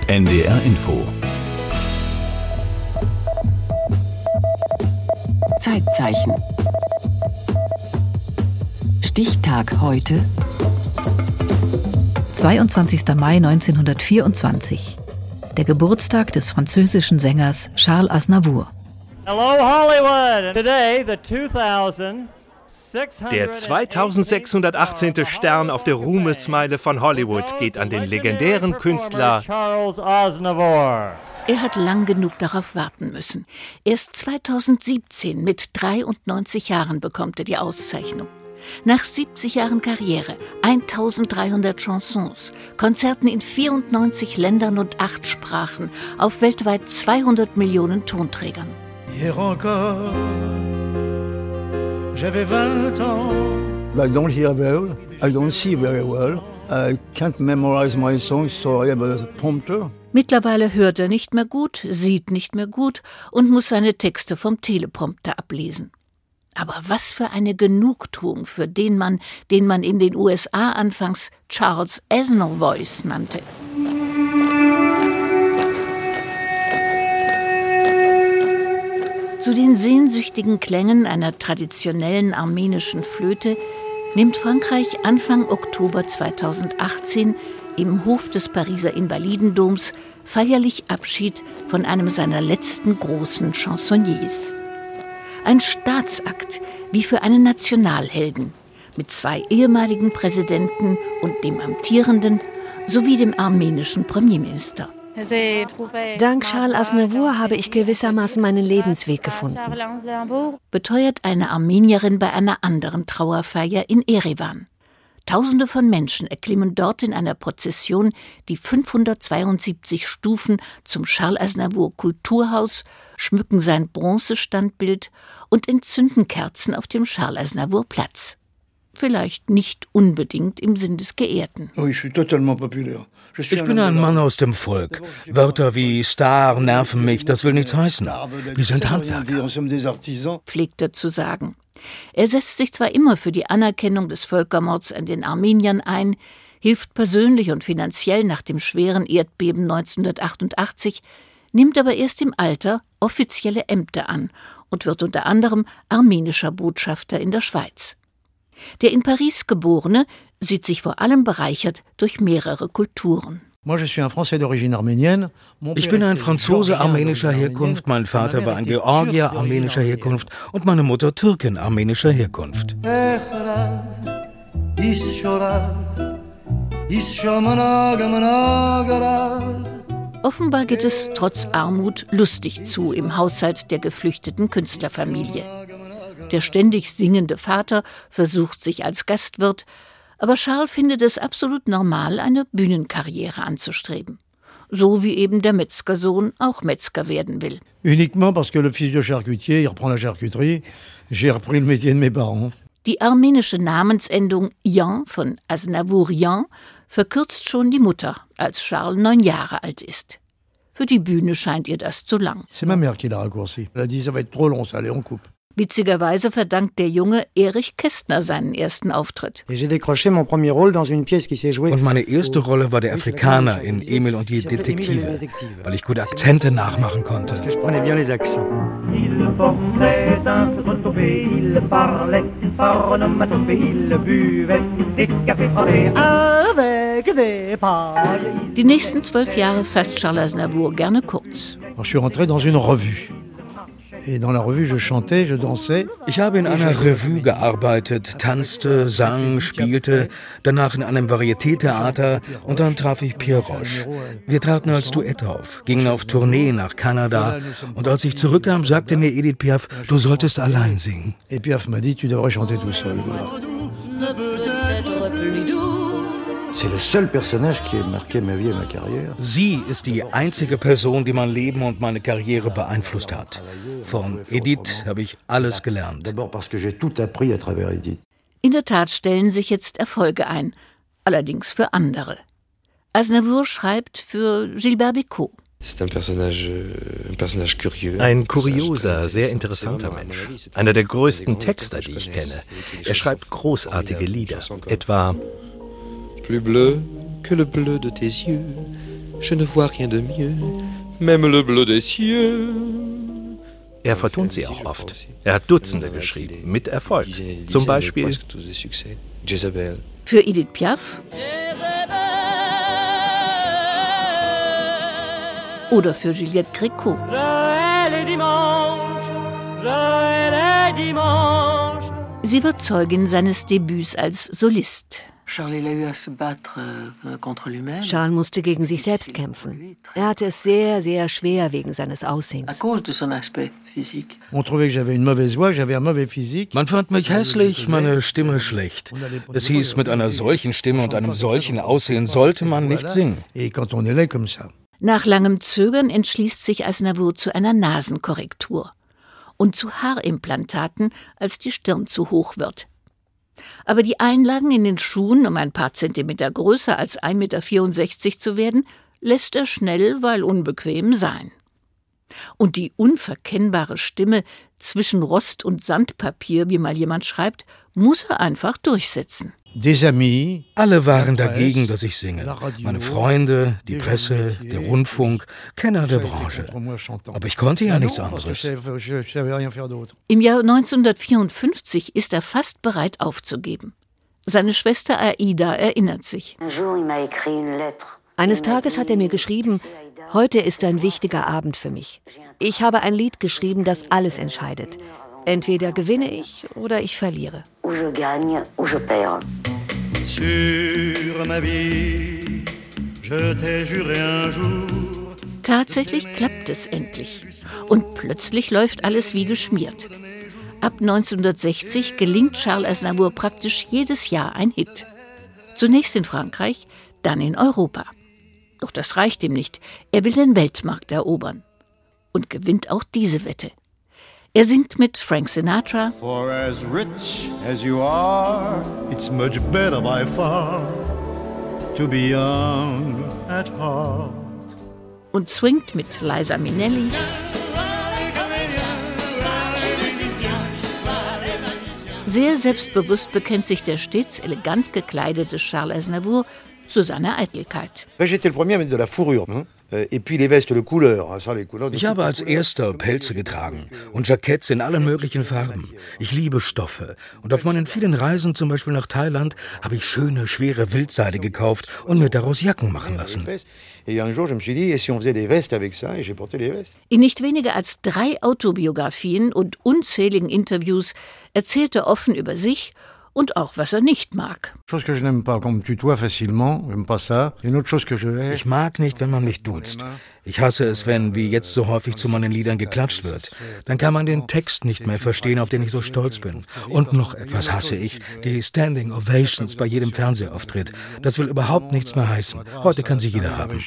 NDR Info. Zeitzeichen. Stichtag heute. 22. Mai 1924. Der Geburtstag des französischen Sängers Charles Aznavour. Hello Hollywood. Today Der 2618. Stern auf der Ruhmesmeile von Hollywood geht an den legendären Künstler Charles Aznavour. Er hat lang genug darauf warten müssen. Erst 2017 mit 93 Jahren bekommt er die Auszeichnung. Nach 70 Jahren Karriere, 1300 Chansons, Konzerten in 94 Ländern und 8 Sprachen, auf weltweit 200 Millionen Tonträgern. Hier encore, j'avais 20 ans. I don't hear well, I don't see very well. I can't memorize my songs, so I have a prompter. Mittlerweile hört er nicht mehr gut, sieht nicht mehr gut und muss seine Texte vom Teleprompter ablesen. Aber was für eine Genugtuung für den Mann, den man in den USA anfangs Charles Aznavour nannte. Zu den sehnsüchtigen Klängen einer traditionellen armenischen Flöte nimmt Frankreich Anfang Oktober 2018 im Hof des Pariser Invalidendoms feierlich Abschied von einem seiner letzten großen Chansonniers. Ein Staatsakt wie für einen Nationalhelden mit 2 ehemaligen Präsidenten und dem amtierenden sowie dem armenischen Premierminister. Dank Charles Aznavour habe ich gewissermaßen meinen Lebensweg gefunden, beteuert eine Armenierin bei einer anderen Trauerfeier in Erevan. Tausende von Menschen erklimmen dort in einer Prozession die 572 Stufen zum Charles Aznavour Kulturhaus, schmücken sein Bronzestandbild und entzünden Kerzen auf dem Charles Aznavour Platz. Vielleicht nicht unbedingt im Sinn des Geehrten. Ich bin ein Mann aus dem Volk. Wörter wie Star nerven mich, das will nichts heißen. Wir sind Handwerker, pflegt er zu sagen. Er setzt sich zwar immer für die Anerkennung des Völkermords an den Armeniern ein, hilft persönlich und finanziell nach dem schweren Erdbeben 1988, nimmt aber erst im Alter offizielle Ämter an und wird unter anderem armenischer Botschafter in der Schweiz. Der in Paris Geborene sieht sich vor allem bereichert durch mehrere Kulturen. Ich bin ein Franzose armenischer Herkunft, mein Vater war ein Georgier armenischer Herkunft und meine Mutter Türkin armenischer Herkunft. Offenbar geht es trotz Armut lustig zu im Haushalt der geflüchteten Künstlerfamilie. Der ständig singende Vater versucht sich als Gastwirt, aber Charles findet es absolut normal, eine Bühnenkarriere anzustreben. So wie eben der Metzgersohn auch Metzger werden will. Uniquement parce que le fils de charcutier, il reprend la charcuterie, j'ai repris le métier de mes parents. Die armenische Namensendung Jan von Aznavourian verkürzt schon die Mutter, als Charles 9 Jahre alt ist. Für die Bühne scheint ihr das zu lang. C'est ma mère qui l'a raccourci. Elle a dit, ça va être trop long, ça, allez, on coupe. Witzigerweise verdankt der Junge Erich Kästner seinen ersten Auftritt. Und meine erste Rolle war der Afrikaner in Emil und die Detektive, weil ich gute Akzente nachmachen konnte. Die nächsten 12 Jahre fasst Charles Aznavour gerne kurz. Je suis rentré dans une revue. Et dans la revue, je chantais, je dansais. Ich habe in einer Revue gearbeitet, tanzte, sang, spielte, danach in einem Varieté-Theater und dann traf ich Pierre Roche. Wir traten als Duett auf, gingen auf Tournee nach Kanada und als ich zurückkam, sagte mir Edith Piaf, du solltest allein singen. Et Piaf m'a dit, tu devrais chanter tout seul. Voilà. Sie ist die einzige Person, die mein Leben und meine Karriere beeinflusst hat. Von Edith habe ich alles gelernt. In der Tat stellen sich jetzt Erfolge ein, allerdings für andere. Aznavour schreibt für Gilbert Bécaud. Ein kurioser, sehr interessanter Mensch. Einer der größten Texter, die ich kenne. Er schreibt großartige Lieder. Etwa Plus bleu que le bleu de tes yeux, Je ne vois rien de mieux, même le bleu des cieux. Er vertont sie auch oft. Er hat Dutzende geschrieben, mit Erfolg. Zum Beispiel für Edith Piaf oder für Juliette Gréco. Sie wird Zeugin seines Debüts als Solist. Charles musste gegen sich selbst kämpfen. Er hatte es sehr, sehr schwer wegen seines Aussehens. Man fand mich hässlich, meine Stimme schlecht. Es hieß, mit einer solchen Stimme und einem solchen Aussehen sollte man nicht singen. Nach langem Zögern entschließt sich Aznavour zu einer Nasenkorrektur und zu Haarimplantaten, als die Stirn zu hoch wird. Aber die Einlagen in den Schuhen, um ein paar Zentimeter größer als 1,64 Meter zu werden, lässt er schnell, weil unbequem, sein. Und die unverkennbare Stimme zwischen Rost und Sandpapier, wie mal jemand schreibt, muss er einfach durchsetzen. Alle waren dagegen, dass ich singe. Meine Freunde, die Presse, der Rundfunk, Kenner der Branche. Aber ich konnte ja nichts anderes. Im Jahr 1954 ist er fast bereit aufzugeben. Seine Schwester Aida erinnert sich. Eines Tages hat er mir geschrieben: Heute ist ein wichtiger Abend für mich. Ich habe ein Lied geschrieben, das alles entscheidet. Entweder gewinne ich oder ich verliere. Tatsächlich klappt es endlich. Und plötzlich läuft alles wie geschmiert. Ab 1960 gelingt Charles Aznavour praktisch jedes Jahr ein Hit. Zunächst in Frankreich, dann in Europa. Doch das reicht ihm nicht. Er will den Weltmarkt erobern. Und gewinnt auch diese Wette. Er singt mit Frank Sinatra. For as rich as you are, it's much better by far to be young at heart. Und swingt mit Liza Minnelli. Sehr selbstbewusst bekennt sich der stets elegant gekleidete Charles Aznavour zu seiner Eitelkeit. Ich habe als erster Pelze getragen und Jacketts in allen möglichen Farben. Ich liebe Stoffe. Und auf meinen vielen Reisen, zum Beispiel nach Thailand, habe ich schöne, schwere Wildseide gekauft und mir daraus Jacken machen lassen. In nicht weniger als 3 Autobiografien und unzähligen Interviews erzählt er offen über sich und auch, was er nicht mag. Ich mag nicht, wenn man mich duzt. Ich hasse es, wenn, wie jetzt so häufig, zu meinen Liedern geklatscht wird. Dann kann man den Text nicht mehr verstehen, auf den ich so stolz bin. Und noch etwas hasse ich, die Standing Ovations bei jedem Fernsehauftritt. Das will überhaupt nichts mehr heißen. Heute kann sie jeder haben.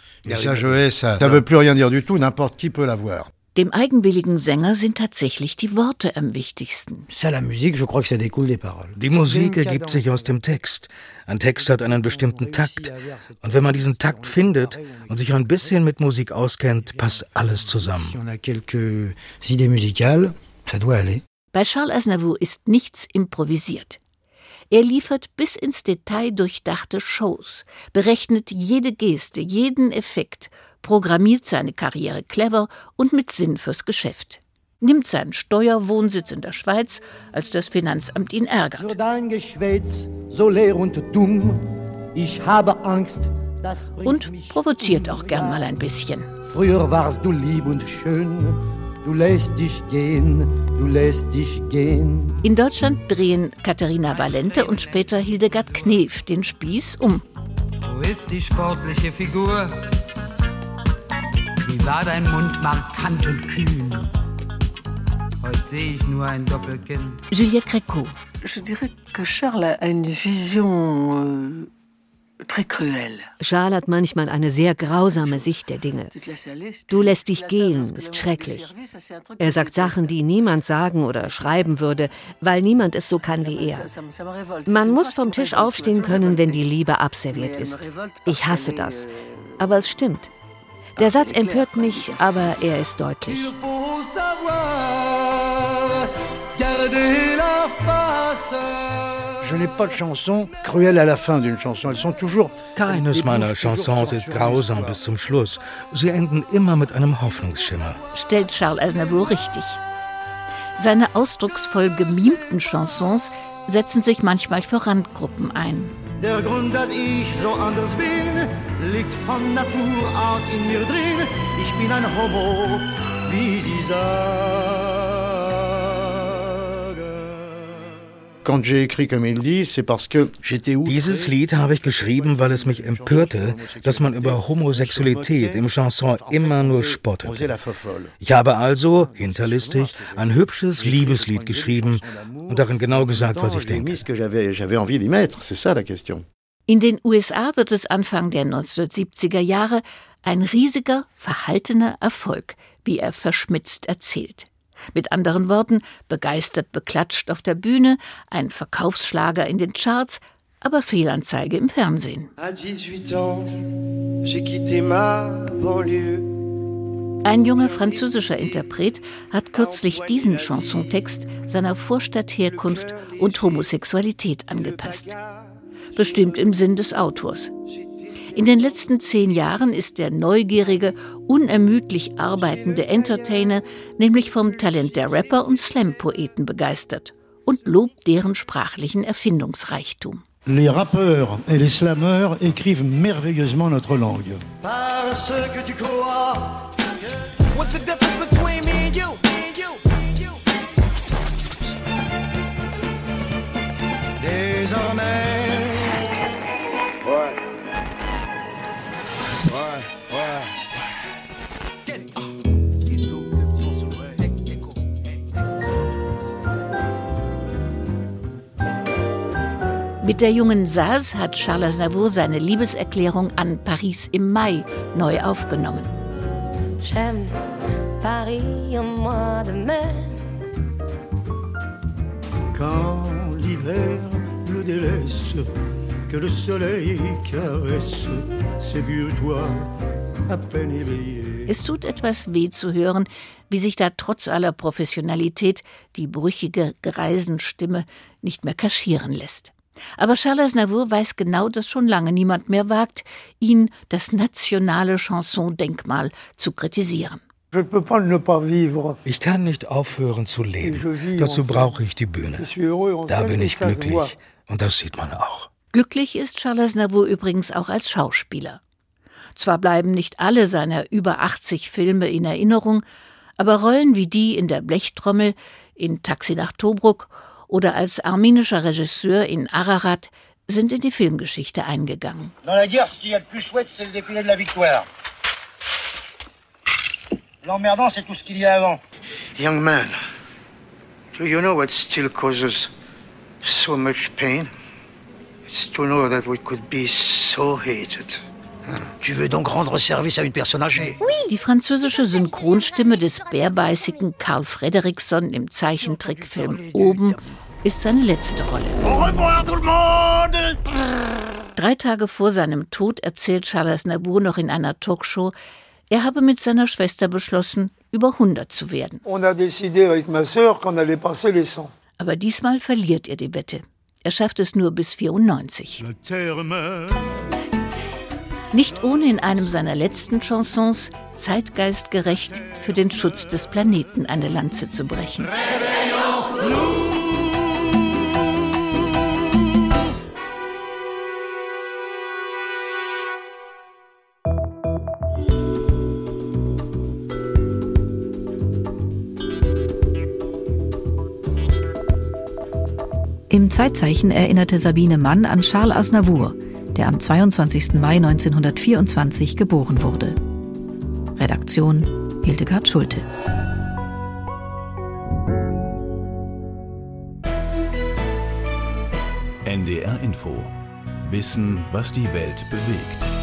Dem eigenwilligen Sänger sind tatsächlich die Worte am wichtigsten. Die Musik ergibt sich aus dem Text. Ein Text hat einen bestimmten Takt. Und wenn man diesen Takt findet und sich ein bisschen mit Musik auskennt, passt alles zusammen. Bei Charles Aznavour ist nichts improvisiert. Er liefert bis ins Detail durchdachte Shows, berechnet jede Geste, jeden Effekt, programmiert seine Karriere clever und mit Sinn fürs Geschäft. Nimmt seinen Steuerwohnsitz in der Schweiz, als das Finanzamt ihn ärgert. Nur dein Geschwätz, so leer und dumm, ich habe Angst, das und provoziert auch gern mal ein bisschen. Früher warst du lieb und schön, du lässt dich gehen, du lässt dich gehen. In Deutschland drehen Katharina Valente und später Hildegard Knef den Spieß um. Wo ist die sportliche Figur? Wie war dein Mund markant und kühn? Heute sehe ich nur ein Doppelkinn. Juliette Gréco. Je dirais que Charles a une vision très cruelle. Charles hat manchmal eine sehr grausame Sicht der Dinge. Du lässt dich gehen, ist schrecklich. Er sagt Sachen, die niemand sagen oder schreiben würde, weil niemand es so kann wie er. Man muss vom Tisch aufstehen können, wenn die Liebe abserviert ist. Ich hasse das. Aber es stimmt. Der Satz empört mich, aber er ist deutlich. Je n'ai pas de chanson cruelle à la fin d'une chanson. Elles sont toujours... Keines meiner Chansons ist grausam bis zum Schluss. Sie enden immer mit einem Hoffnungsschimmer. Stellt Charles Aznavour richtig. Seine ausdrucksvoll gemimten Chansons setzen sich manchmal für Randgruppen ein. Der Grund, dass ich so anders bin, liegt von Natur aus in mir drin. Ich bin ein Homo, wie sie sagen. Dieses Lied habe ich geschrieben, weil es mich empörte, dass man über Homosexualität im Chanson immer nur spottete. Ich habe also, hinterlistig, ein hübsches Liebeslied geschrieben und darin genau gesagt, was ich denke. In den USA wird es Anfang der 1970er Jahre ein riesiger, verhaltener Erfolg, wie er verschmitzt erzählt. Mit anderen Worten, begeistert beklatscht auf der Bühne, ein Verkaufsschlager in den Charts, aber Fehlanzeige im Fernsehen. Ein junger französischer Interpret hat kürzlich diesen Chansontext seiner Vorstadtherkunft und Homosexualität angepasst. Bestimmt im Sinn des Autors. In den letzten 10 Jahren ist der neugierige, unermüdlich arbeitende Entertainer nämlich vom Talent der Rapper und Slam-Poeten begeistert und lobt deren sprachlichen Erfindungsreichtum. Les rappeurs et les slameurs écrivent merveilleusement notre langue. Parce que tu crois. What's the difference between me and you? Désormais. Mit der jungen Saz hat Charles Aznavour seine Liebeserklärung an Paris im Mai neu aufgenommen. J'aime Paris au mois de mai. Quand l'hiver le délaisse, que le soleil caresse ses vieux toits à peine éveillés. Es tut etwas weh zu hören, wie sich da trotz aller Professionalität die brüchige Greisenstimme nicht mehr kaschieren lässt. Aber Charles Aznavour weiß genau, dass schon lange niemand mehr wagt, ihn, das nationale Chanson-Denkmal, zu kritisieren. Ich kann nicht aufhören zu leben. Dazu brauche ich die Bühne. Da bin ich glücklich. Und das sieht man auch. Glücklich ist Charles Aznavour übrigens auch als Schauspieler. Zwar bleiben nicht alle seiner über 80 Filme in Erinnerung, aber Rollen wie die in der Blechtrommel, in Taxi nach Tobruk oder als armenischer Regisseur in Ararat sind in die Filmgeschichte eingegangen. Dans la guerre, ce qu'il y a de plus chouette, c'est le défilé de la victoire. L'emmerdant, c'est tout ce qu'il y a avant. Young man, do you know what still causes so much pain? It's to know that we could be so hated. Tu veux donc rendre service à une personne âgée? Die französische Synchronstimme des bärbeißigen Carl Frederickson im Zeichentrickfilm Oben ist seine letzte Rolle. Au revoir, tout le monde! 3 Tage vor seinem Tod erzählt Charles Aznavour noch in einer Talkshow, er habe mit seiner Schwester beschlossen, über 100 zu werden. On a décidé avec ma sœur qu'on allait passer les 100. Aber diesmal verliert er die Wette. Er schafft es nur bis 94. Nicht ohne in einem seiner letzten Chansons zeitgeistgerecht für den Schutz des Planeten eine Lanze zu brechen. Im Zeitzeichen erinnerte Sabine Mann an Charles Aznavour, der am 22. Mai 1924 geboren wurde. Redaktion Hildegard Schulte. NDR Info. Wissen, was die Welt bewegt.